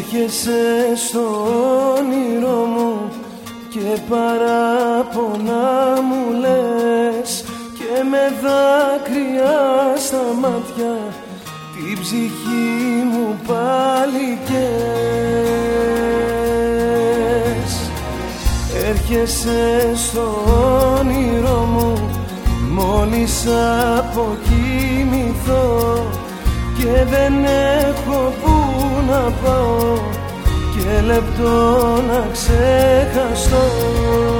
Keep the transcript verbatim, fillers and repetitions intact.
Έρχεσαι στο όνειρό μου και παράπονα μου λες, και με δάκρυα στα μάτια την ψυχή μου πάλι καις. Έρχεσαι στο όνειρό μου μόλις αποκοιμηθώ, και δεν έχω που να πάω και λεπτό να ξεχαστώ.